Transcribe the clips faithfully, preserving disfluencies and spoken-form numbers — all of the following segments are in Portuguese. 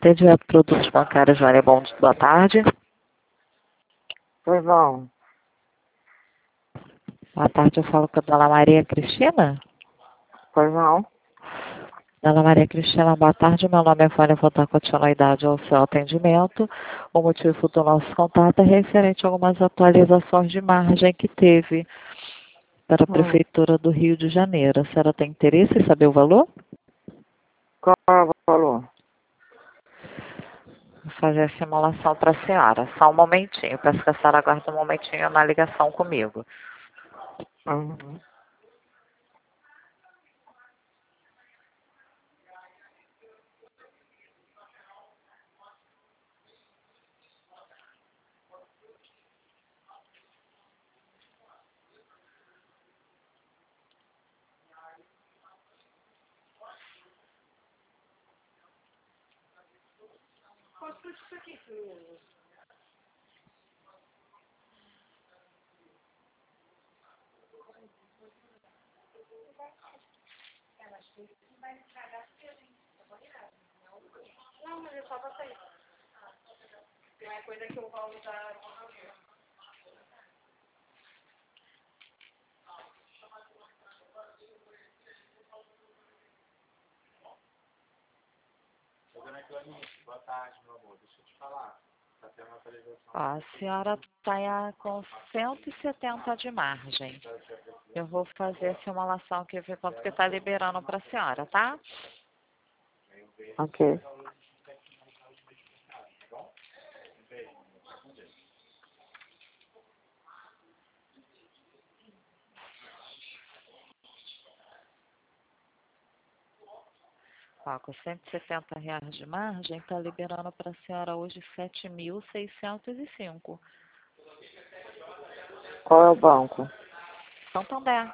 Atende Produtos Bancários, Vale Bom, boa tarde. Pois não. Boa tarde, eu falo com a Dona Maria Cristina. Pois não. Dona Maria Cristina, boa tarde. Meu nome é Vânia, vou dar continuidade ao seu atendimento. O motivo do nosso contato é referente a algumas atualizações de margem que teve para a Hum. Prefeitura do Rio de Janeiro. A senhora tem interesse em saber o valor? Qual é o valor? Vou fazer a simulação para a senhora. Só um momentinho. Peço que a senhora aguarde um momentinho na ligação comigo. Uhum. Boa tarde, meu amor. Deixa eu te falar. Tá tendo uma atualização. Ó, a senhora está com cento e setenta de margem. Eu vou fazer a simulação aqui, ver quanto que está liberando para a senhora, tá? Ok. Ó, com cento e setenta reais de margem, está liberando para a senhora hoje sete mil seiscentos e cinco. Qual é o banco? Santander.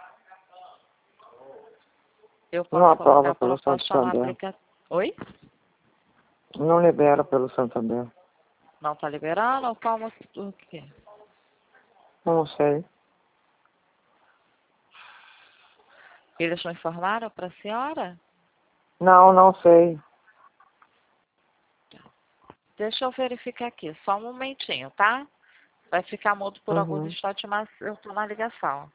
Eu Não posso colocar aprova a pelo proposta no Santander. aplicativo. Oi? Não libera pelo Santander. Não está liberando? Ou qual o quê? Não sei. Eles não informaram para a senhora? Não, não sei. Deixa eu verificar aqui, só um momentinho, tá? Vai ficar mudo por alguns Uhum. instantes, mas eu estou na ligação.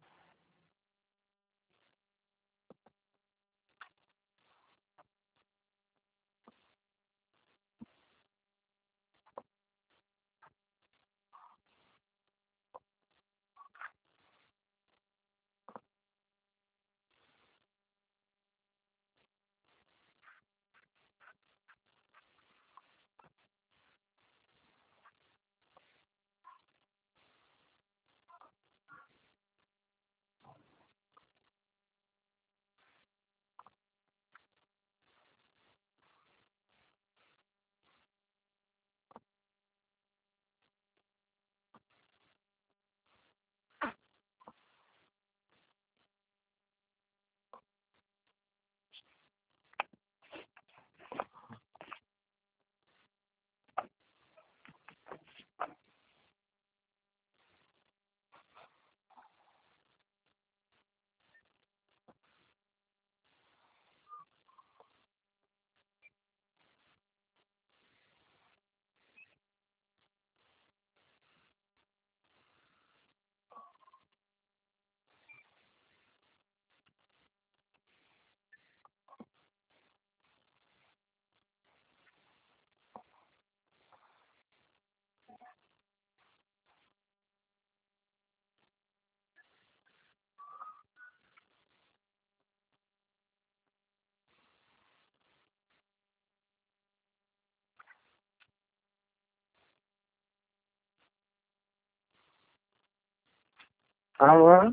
Alô?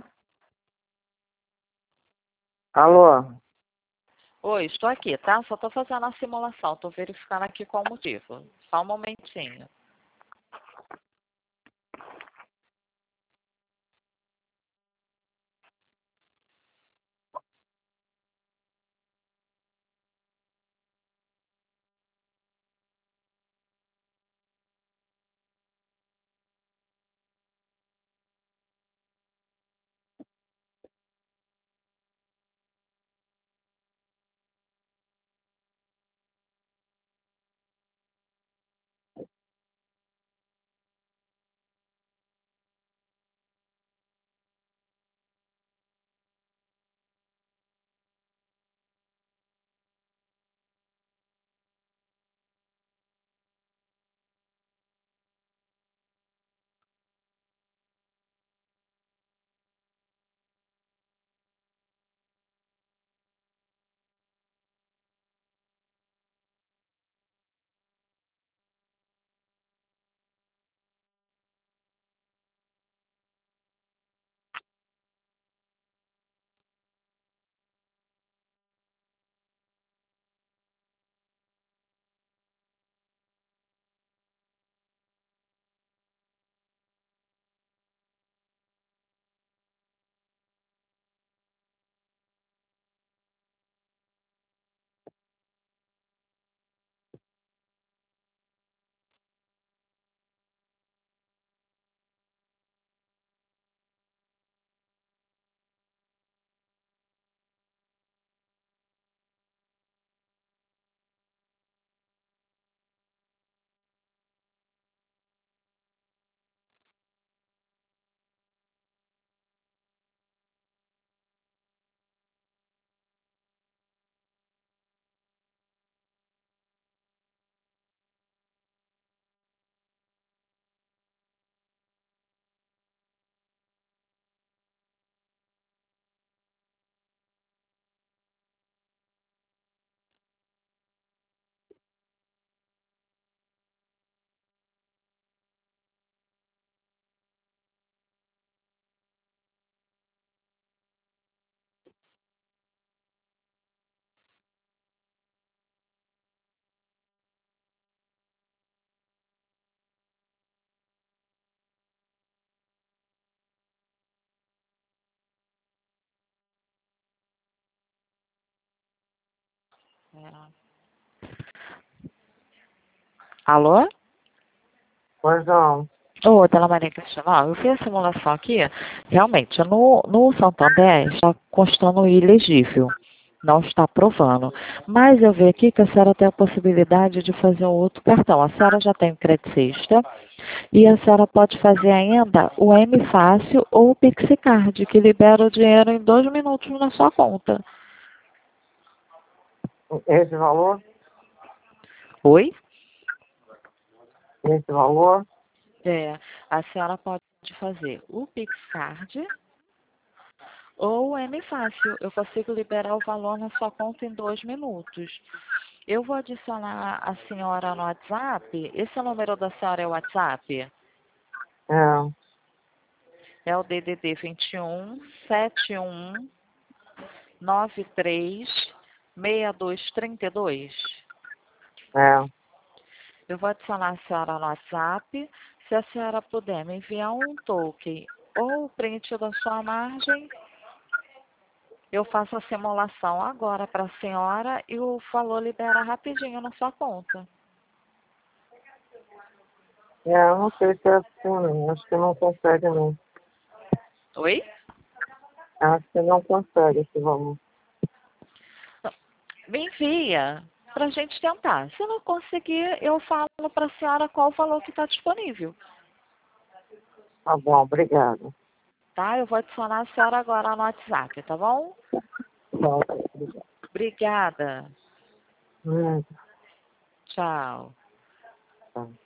Alô? Oi, estou aqui, tá? Só estou fazendo a simulação, estou verificando aqui qual o motivo. Só um momentinho. É. Alô? Pois não. Ô, dona Maria Cristina, ó, eu fiz a simulação aqui. Realmente, no, no Santander está constando ilegível. Não está aprovando. Mas eu vi aqui que a senhora tem a possibilidade de fazer um outro cartão. A senhora já tem o Credicista e a senhora pode fazer ainda o M Fácil ou o Pixicard, que libera o dinheiro em dois minutos na sua conta. Esse valor? Oi? Esse valor? É, a senhora pode fazer o Pixcard ou o M Fácil. Eu consigo liberar o valor na sua conta em dois minutos. Eu vou adicionar a senhora no WhatsApp. Esse é o número da senhora, é o WhatsApp? É. É o D D D vinte e um, setenta e um, noventa e três, sessenta e dois, trinta e dois. É. Eu vou adicionar a senhora no WhatsApp. Se a senhora puder me enviar um token ou o print da sua margem, eu faço a simulação agora para a senhora e o valor libera rapidinho na sua conta. É, eu não sei se é assim, não. Acho que não consegue, não. Oi? Acho que não consegue esse valor. Me envia para a gente tentar. Se não conseguir, eu falo para a senhora qual o valor que está disponível. Tá bom, obrigado. Tá? Eu vou adicionar a senhora agora no WhatsApp, tá bom? Tá, obrigado. Obrigada. Hum, Tchau. tá.